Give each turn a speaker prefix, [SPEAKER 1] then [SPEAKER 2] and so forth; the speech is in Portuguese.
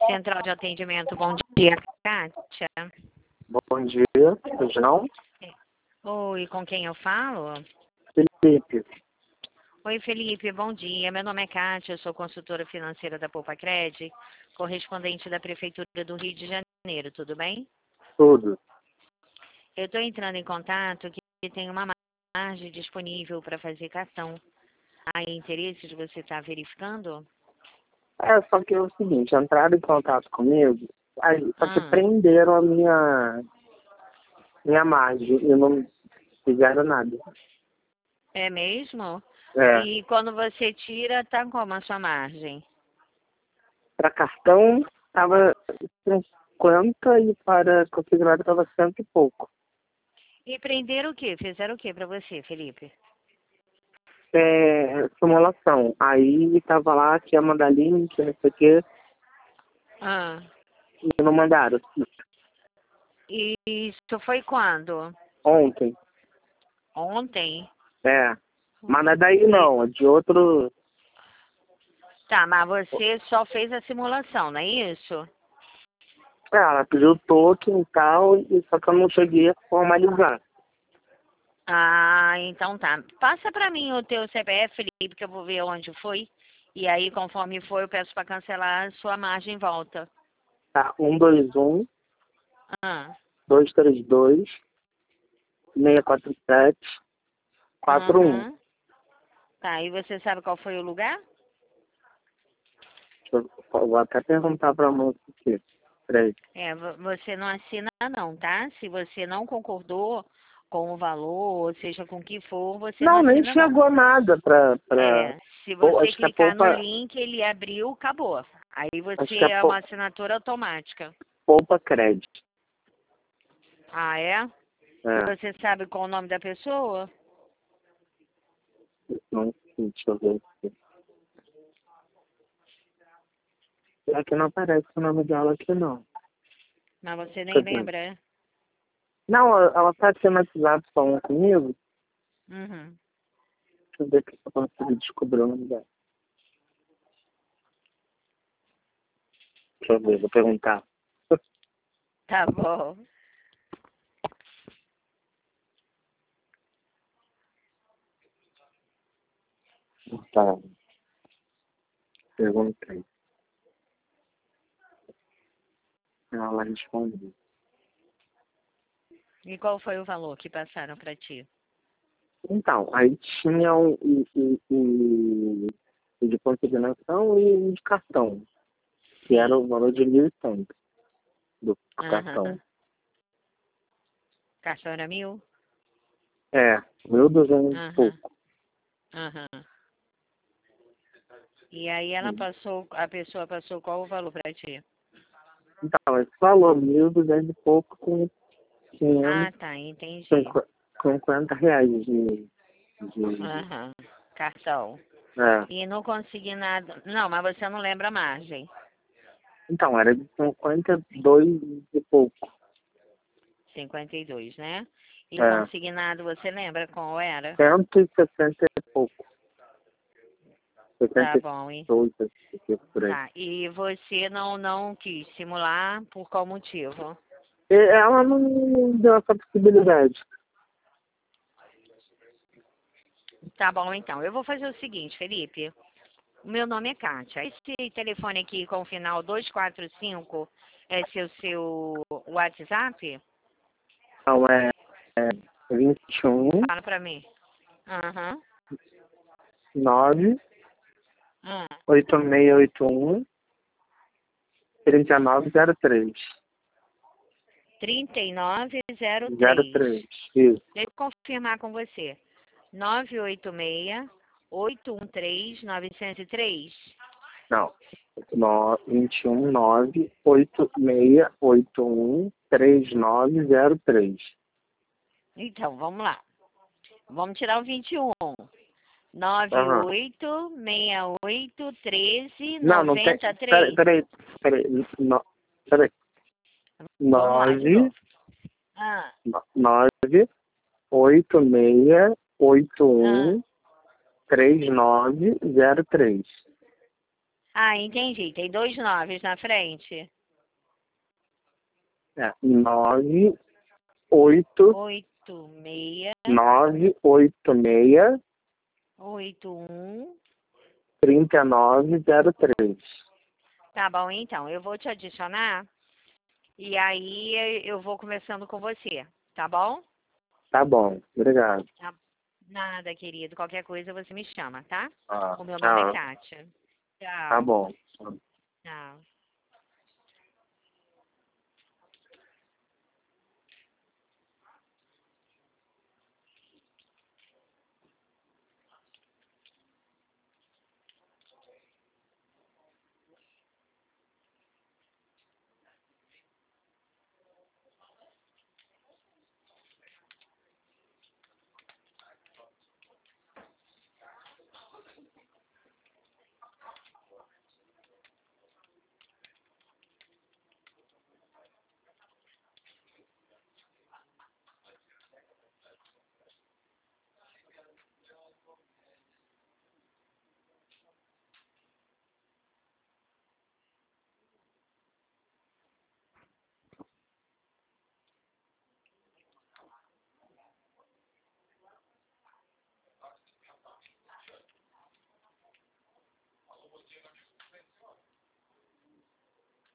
[SPEAKER 1] Central de Atendimento, bom dia, Kátia.
[SPEAKER 2] Bom dia, Reginaldo.
[SPEAKER 1] Oi, com quem eu falo?
[SPEAKER 2] Felipe.
[SPEAKER 1] Oi, Felipe, bom dia. Meu nome é Kátia, eu sou consultora financeira da Poupacred, correspondente da Prefeitura do Rio de Janeiro, tudo bem?
[SPEAKER 2] Tudo.
[SPEAKER 1] Eu estou entrando em contato que tem uma margem disponível para fazer cartão. Há interesse de você estar verificando?
[SPEAKER 2] Só que é o seguinte, entraram em contato comigo, só que
[SPEAKER 1] Ah,
[SPEAKER 2] prenderam a minha margem e não fizeram nada.
[SPEAKER 1] é mesmo?
[SPEAKER 2] É,
[SPEAKER 1] E quando você tira, tá como a sua margem?
[SPEAKER 2] para cartão estava 50 e para configurado estava 100 e pouco.
[SPEAKER 1] E prenderam o quê? Fizeram o quê para você, Felipe?
[SPEAKER 2] Simulação. Aí estava lá que ia mandar link, não sei o quê,
[SPEAKER 1] Ah,
[SPEAKER 2] e não mandaram.
[SPEAKER 1] e isso foi quando?
[SPEAKER 2] Ontem.
[SPEAKER 1] Ontem?
[SPEAKER 2] Mas não é daí não, é de outro.
[SPEAKER 1] Tá, mas você só fez a simulação, não é isso?
[SPEAKER 2] Ela pediu o token e tal, só que eu não cheguei a formalizar.
[SPEAKER 1] Ah, então tá. Passa pra mim o teu CPF, Felipe, que eu vou ver onde foi. E aí, conforme for, eu peço pra cancelar a sua margem em volta.
[SPEAKER 2] Tá, 121
[SPEAKER 1] Ah,
[SPEAKER 2] 232 647 41.
[SPEAKER 1] aham. Tá, e você sabe qual foi o lugar?
[SPEAKER 2] Eu vou até perguntar pra moça aqui. Peraí.
[SPEAKER 1] É, você não assina não, tá? Se você não concordou com o valor, ou seja, com o que for, você não
[SPEAKER 2] Não, nem
[SPEAKER 1] assina não.
[SPEAKER 2] chegou nada pra.
[SPEAKER 1] É, se
[SPEAKER 2] Pô,
[SPEAKER 1] você
[SPEAKER 2] acho que é
[SPEAKER 1] clicar no
[SPEAKER 2] poupa.
[SPEAKER 1] link, ele abriu, acabou. Aí
[SPEAKER 2] Acho
[SPEAKER 1] você
[SPEAKER 2] que é
[SPEAKER 1] é uma assinatura automática.
[SPEAKER 2] poupa crédito.
[SPEAKER 1] Ah, é? E
[SPEAKER 2] É,
[SPEAKER 1] você sabe qual o nome da pessoa?
[SPEAKER 2] não, deixa eu ver aqui. É que não aparece o nome dela aqui, não.
[SPEAKER 1] Mas você nem
[SPEAKER 2] Cadê?
[SPEAKER 1] lembra, é?
[SPEAKER 2] Não, ela tá aqui no WhatsApp falando comigo.
[SPEAKER 1] Uhum.
[SPEAKER 2] Deixa eu ver se eu consigo descobrir o nome dela. Deixa eu ver, vou perguntar.
[SPEAKER 1] Tá bom.
[SPEAKER 2] Tá, perguntei. Ela respondeu.
[SPEAKER 1] E qual foi o valor que passaram para ti?
[SPEAKER 2] Então, aí tinha o de consignação e o de cartão, que era
[SPEAKER 1] Sim.
[SPEAKER 2] o valor de 1.100 do cartão.
[SPEAKER 1] Aham. Cartão era 1.000?
[SPEAKER 2] 1.200 e
[SPEAKER 1] Aham.
[SPEAKER 2] pouco.
[SPEAKER 1] Aham. E aí ela passou, a pessoa passou qual o valor para ti?
[SPEAKER 2] Então, esse valor, 1.200 e pouco com
[SPEAKER 1] Ah,
[SPEAKER 2] 500,
[SPEAKER 1] tá, entendi.
[SPEAKER 2] 50 reais de
[SPEAKER 1] Aham. Cartão.
[SPEAKER 2] é.
[SPEAKER 1] E não consegui nada. Não, mas você não lembra a margem.
[SPEAKER 2] Então, era de 52 e pouco.
[SPEAKER 1] 52, né? E
[SPEAKER 2] É,
[SPEAKER 1] consignado, você lembra qual era?
[SPEAKER 2] 160 e pouco.
[SPEAKER 1] Tá bom, hein?
[SPEAKER 2] 62, por aí.
[SPEAKER 1] Tá. E você não quis simular por qual motivo?
[SPEAKER 2] E ela não deu essa possibilidade.
[SPEAKER 1] Tá bom, então. Eu vou fazer o seguinte, Felipe. O meu nome é Kátia. Esse telefone aqui com o final 245 é seu WhatsApp?
[SPEAKER 2] Então, é 21
[SPEAKER 1] Fala pra mim. Aham.
[SPEAKER 2] 9
[SPEAKER 1] Uhum.
[SPEAKER 2] 8681 3903.
[SPEAKER 1] 3903.
[SPEAKER 2] 03. Isso.
[SPEAKER 1] Deixa eu confirmar com você. 986-813-903.
[SPEAKER 2] Não. 21 9 8681 3903.
[SPEAKER 1] Então, vamos lá. Vamos tirar o 21.
[SPEAKER 2] Aham.
[SPEAKER 1] 986813
[SPEAKER 2] Não tem. Peraí,
[SPEAKER 1] 93.
[SPEAKER 2] peraí, peraí. Peraí.
[SPEAKER 1] Vamos lá, de
[SPEAKER 2] 9
[SPEAKER 1] novo. Ah,
[SPEAKER 2] 9 86
[SPEAKER 1] ah.
[SPEAKER 2] 81 3903.
[SPEAKER 1] Ah, entendi. Tem 2 9 na frente.
[SPEAKER 2] É, 98,
[SPEAKER 1] 86
[SPEAKER 2] 986
[SPEAKER 1] 81.
[SPEAKER 2] 3903.
[SPEAKER 1] Tá bom, então. Eu vou te adicionar e aí eu vou conversando com você, tá bom?
[SPEAKER 2] Tá bom, obrigado.
[SPEAKER 1] Tá. Nada, querido. Qualquer coisa você me chama, tá?
[SPEAKER 2] Ah,
[SPEAKER 1] O meu nome é
[SPEAKER 2] tchau.
[SPEAKER 1] Kátia.
[SPEAKER 2] Tá
[SPEAKER 1] Tchau.
[SPEAKER 2] bom.
[SPEAKER 1] Tchau.